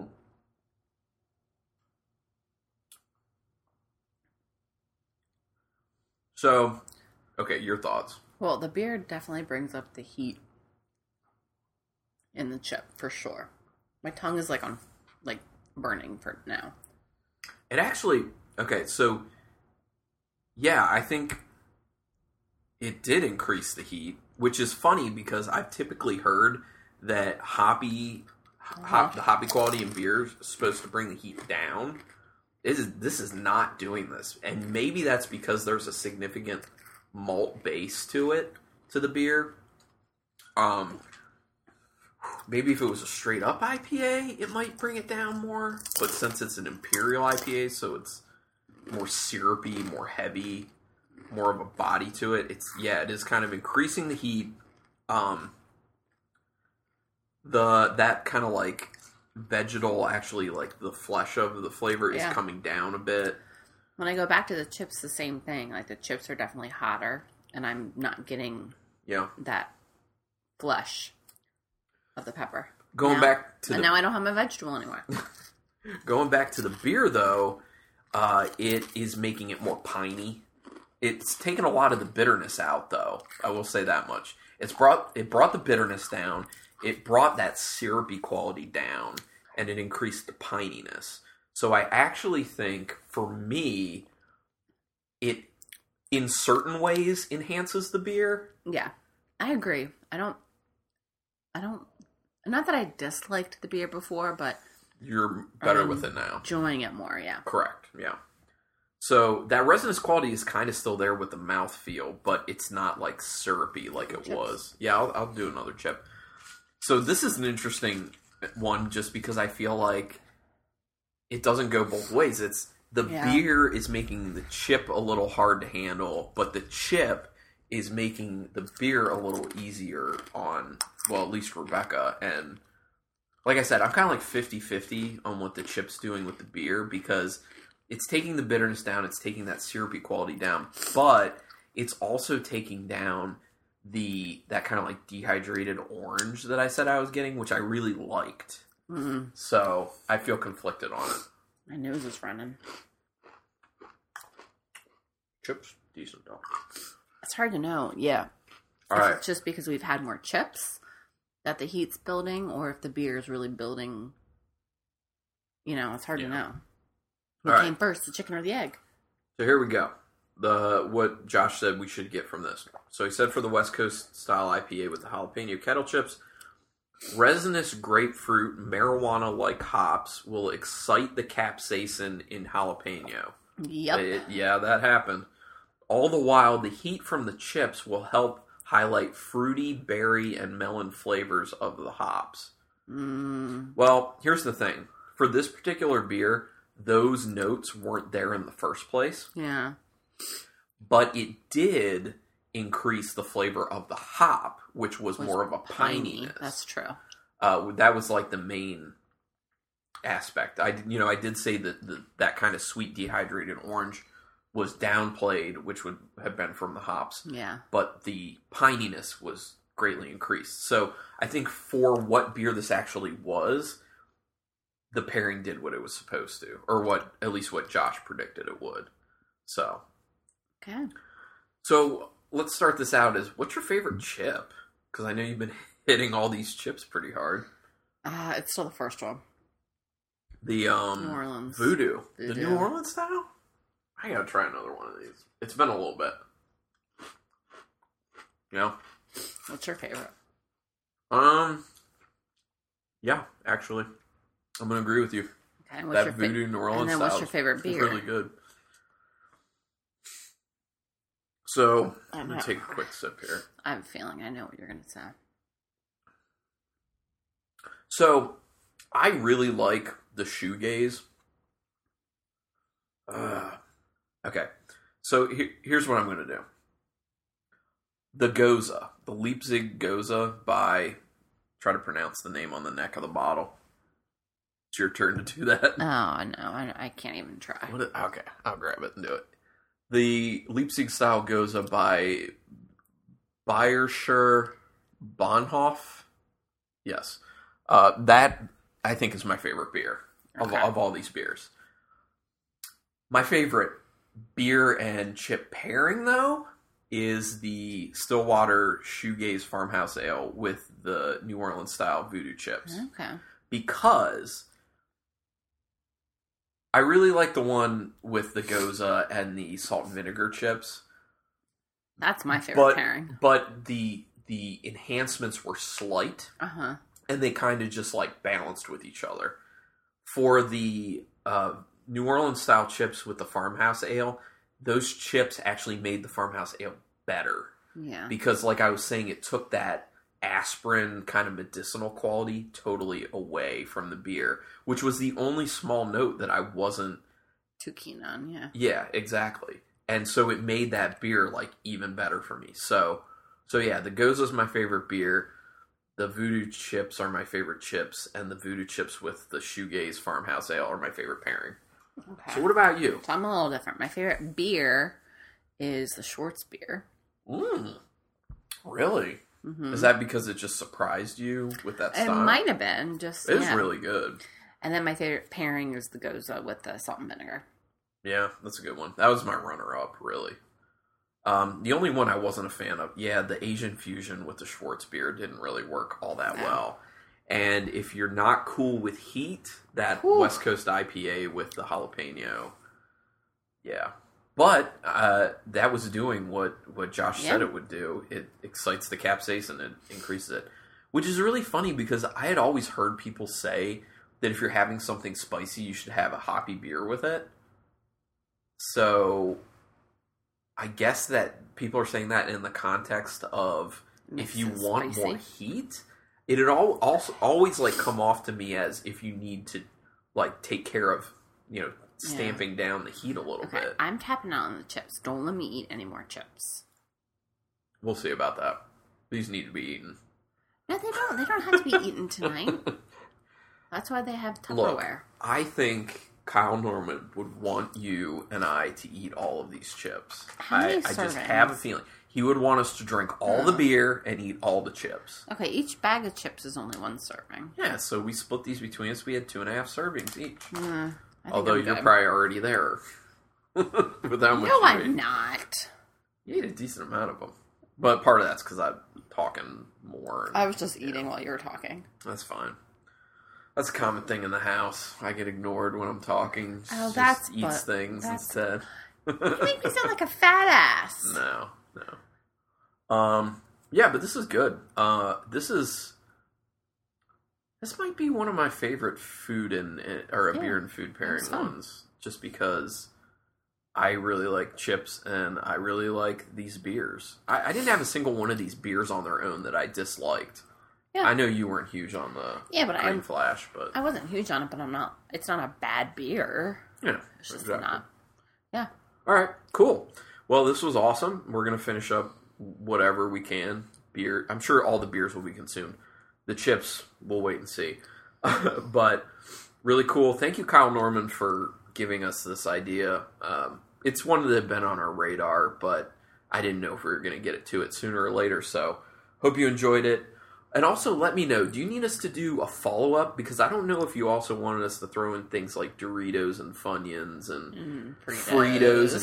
So, okay, your thoughts. Well, the beer definitely brings up the heat in the chip, for sure. My tongue is like on, like, burning for now. It actually, okay, so, yeah, I think it did increase the heat, which is funny because I've typically heard that hoppy, uh-huh. hop, the hoppy quality in beer is supposed to bring the heat down. This is, this is not doing this. And maybe that's because there's a significant malt base to it, to the beer. Um, maybe if it was a straight up I P A, it might bring it down more. But since it's an imperial I P A, so it's more syrupy, more heavy, more of a body to it. It's, yeah, it is kind of increasing the heat. Um, the, that kind of like vegetal, actually, like the flesh of the flavor is yeah. coming down a bit. When I go back to the chips, the same thing. Like, the chips are definitely hotter, and I'm not getting yeah. that flesh of the pepper. Going now, back to and the, now I don't have my vegetable anymore. Going back to the beer, though, uh, it is making it more piney. It's taken a lot of the bitterness out, though. I will say that much. It's brought it brought the bitterness down. It brought that syrupy quality down, and it increased the pininess. So I actually think, for me, it, in certain ways, enhances the beer. Yeah, I agree. I don't, I don't, not that I disliked the beer before, but you're better I'm with it now. Enjoying it more, yeah. Correct, yeah. So that resinous quality is kind of still there with the mouthfeel, but it's not like syrupy like it Chips. was. Yeah, I'll, I'll do another chip. So this is an interesting one just because I feel like it doesn't go both ways. It's the yeah. beer is making the chip a little hard to handle, but the chip is making the beer a little easier on, well, at least Rebecca. And like I said, I'm kind of like fifty-fifty on what the chip's doing with the beer because it's taking the bitterness down, it's taking that syrupy quality down, but it's also taking down the that kind of like dehydrated orange that I said I was getting, which I really liked. Mm-hmm. So I feel conflicted on it. My nose is running. Chips, decent though. It's hard to know. Yeah. All if right. It's just because we've had more chips that the heat's building, or if the beer is really building. You know, it's hard Yeah. to know. What All came right. first, the chicken or the egg? So here we go. The what Josh said we should get from this. So he said for the West Coast style I P A with the jalapeno kettle chips, resinous grapefruit marijuana-like hops will excite the capsaicin in jalapeno. Yep. It- yeah, that happened. All the while, the heat from the chips will help highlight fruity, berry, and melon flavors of the hops. Mm. Well, here's the thing. For this particular beer, those notes weren't there in the first place. Yeah. But it did increase the flavor of the hop, which was, was more of a piney. pininess. That's true. Uh, that was like the main aspect. I, you know, I did say that the, that kind of sweet dehydrated orange was downplayed, which would have been from the hops. Yeah. But the pininess was greatly increased. So I think for what beer this actually was, the pairing did what it was supposed to, or what at least what Josh predicted it would. So. Okay. So let's start this out as, what's your favorite chip? Because I know you've been hitting all these chips pretty hard. Uh, it's still the first one. The um, New Orleans. Voodoo. Voodoo. The New Orleans style? I gotta try another one of these. It's been a little bit. You know? What's your favorite? Um, yeah, actually. I'm gonna agree with you. Okay, what's that your Voodoo fa- New Orleans and then style what's your favorite is beer? really good. So, I I'm know. gonna take a quick sip here. I have a feeling I know what you're gonna say. So, I really like the shoegaze. Uh, okay, so he- here's what I'm going to do. The Goza, the Leipzig Goza by, try to pronounce the name on the neck of the bottle. It's your turn to do that. Oh, no, I, I can't even try. What is, okay, I'll grab it and do it. The Leipzig style Goza by Bayerischer Bahnhof. Yes. Uh, that, I think, is my favorite beer of, Okay. of all these beers. My favorite beer and chip pairing, though, is the Stillwater Shoegaze Farmhouse Ale with the New Orleans style Voodoo chips. Okay. Because I really like the one with the Goza and the salt and vinegar chips. That's my favorite But, pairing. but the the enhancements were slight. Uh-huh. And they kind of just like balanced with each other. For the uh, New Orleans style chips with the farmhouse ale, those chips actually made the farmhouse ale better. Yeah. Because like I was saying, it took that aspirin kind of medicinal quality totally away from the beer, which was the only small note that I wasn't Too keen on, yeah. Yeah, exactly. And so it made that beer like even better for me. So so yeah, the Goza's my favorite beer. The Voodoo chips are my favorite chips, and the Voodoo chips with the Shoegaze Farmhouse Ale are my favorite pairing. Okay. So what about you? So I'm a little different. My favorite beer is the Schwartz beer. Mm, really? Mm-hmm. Is that because it just surprised you with that It style? might have been. Just It is yeah. really good. And then my favorite pairing is the Goza with the salt and vinegar. Yeah, that's a good one. That was my runner-up, really. Um, the only one I wasn't a fan of, yeah, the Asian fusion with the Schwartz beer didn't really work all that No. well. And if you're not cool with heat, that Whew. West Coast I P A with the jalapeno, yeah. But uh, that was doing what, what Josh Yeah. said it would do. It excites the capsaicin, it increases it. Which is really funny because I had always heard people say that if you're having something spicy, you should have a hoppy beer with it. So I guess that people are saying that in the context of Makes if you it want spicy. more heat, it had all, also always like come off to me as if you need to like take care of, you know, stamping down the heat a little Okay, bit. I'm tapping out on the chips. Don't let me eat any more chips. We'll see about that. These need to be eaten. No, they don't. They don't have to be eaten tonight. That's why they have Look, Tupperware. I think Kyle Norman would want you and I to eat all of these chips. How I, many I just servings? have a feeling he would want us to drink all the beer and eat all the chips. Okay, each bag of chips is only one serving. Yeah, so we split these between us. We had two and a half servings each. Mm, I think Although I'm you're good. probably already there with how much No, you I'm ate. not. You ate a decent amount of them. But part of that's because I'm talking more. And, I was just eating while you were talking. That's fine. That's a common thing in the house. I get ignored when I'm talking. Oh, Just that's- eats but things that's- instead. You make me sound like a fat ass. No, no. Um, yeah, but this is good. Uh, this is this might be one of my favorite food and or a Yeah, beer and food pairing it's fun. ones, just because I really like chips and I really like these beers. I, I didn't have a single one of these beers on their own that I disliked. Yeah. I know you weren't huge on the yeah, but Green I, Flash, but I wasn't huge on it, but I'm not. It's not a bad beer. yeah, It's just exactly. not. Yeah. All right, cool. Well, this was awesome. We're gonna finish up whatever we can. Beer. I'm sure all the beers will be consumed. The chips, we'll wait and see. But really cool. Thank you, Kyle Norman, for giving us this idea. Um, it's one that had been on our radar, but I didn't know if we were going to get it to it sooner or later. So hope you enjoyed it. And also let me know, do you need us to do a follow-up? Because I don't know if you also wanted us to throw in things like Doritos and Funyuns and Mm, Fritos. Fritos and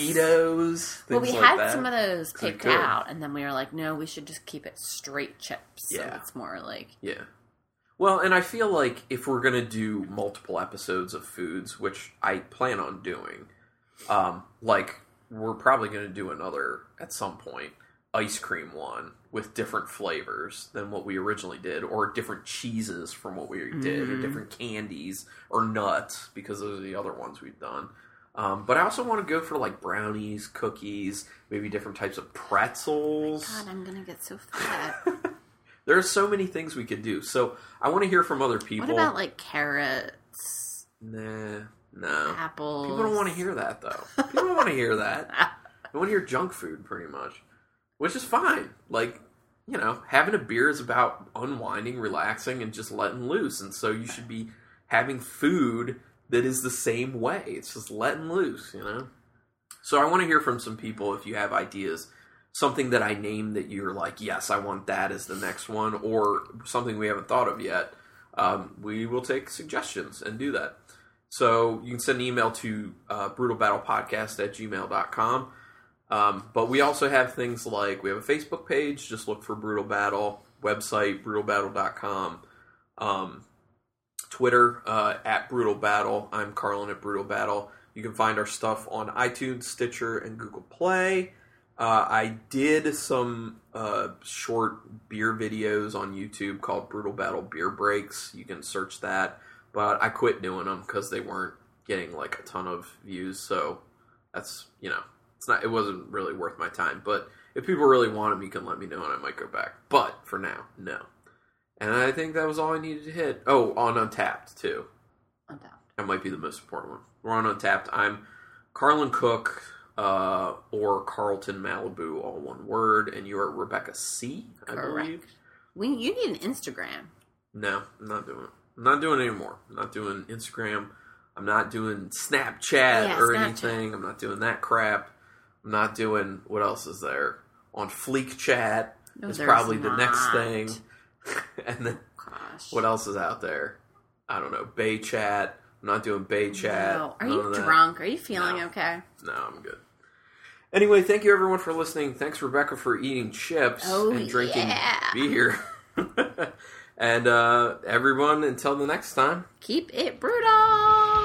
Cheetos. Well, we like had that. some of those We picked could. out, and then we were like, no, we should just keep it straight chips. So Yeah. it's more like... Yeah. Well, and I feel like if we're going to do multiple episodes of foods, which I plan on doing, um, like, we're probably going to do another, at some point, ice cream one with different flavors than what we originally did, or different cheeses from what we did, Mm-hmm. or different candies, or nuts, because those are the other ones we've done. Um, but I also want to go for, like, brownies, cookies, maybe different types of pretzels. God, I'm going to get so fat. There are so many things we could do. So I want to hear from other people. What about, like, carrots, Nah, no. apples? People don't want to hear that, though. People don't want to hear that. They want to hear junk food, pretty much. Which is fine. Like, you know, having a beer is about unwinding, relaxing, and just letting loose. And so you should be having food that is the same way. It's just letting loose, you know? So I want to hear from some people if you have ideas. Something that I named that you're like, yes, I want that as the next one, or something we haven't thought of yet. Um, we will take suggestions and do that. So you can send an email to uh, brutalbattlepodcast at gmail dot com. Um, but we also have things like, we have a Facebook page, just look for Brutal Battle, website, brutal battle dot com, um, Twitter, uh, at Brutal Battle, I'm Carlin at Brutal Battle. You can find our stuff on iTunes, Stitcher, and Google Play. Uh, I did some uh, short beer videos on YouTube called Brutal Battle Beer Breaks. You can search that, but I quit doing them because they weren't getting like a ton of views, so that's, you know, It's not. It wasn't really worth my time. But if people really want them, you can let me know, and I might go back. But for now, no. And I think that was all I needed to hit. Oh, on Untapped too. Untapped. That might be the most important one. We're on Untapped. I'm Carlin Cook uh, or Carlton Malibu, all one word, and you are Rebecca C. I Correct. believe. We you need an Instagram. No, I'm not doing it. I'm not doing it anymore. I'm not doing Instagram. I'm not doing Snapchat Yeah, or Snapchat. anything. I'm not doing that crap. I'm not doing, what else is there? On Fleek Chat No, is there's probably the next not. thing. And then, Gosh. what else is out there? I don't know. Bay Chat. I'm not doing Bay Chat. No. Are None you of that. drunk? Are you feeling No. okay? No, I'm good. Anyway, thank you everyone for listening. Thanks, Rebecca, for eating chips Oh, and drinking yeah. beer. And uh, everyone, until the next time. Keep it brutal.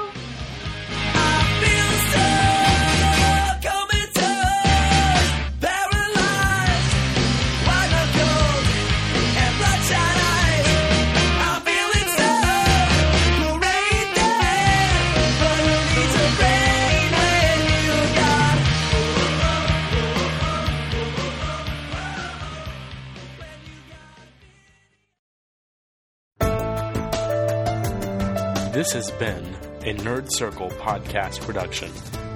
This has been a Nerd Circle podcast production.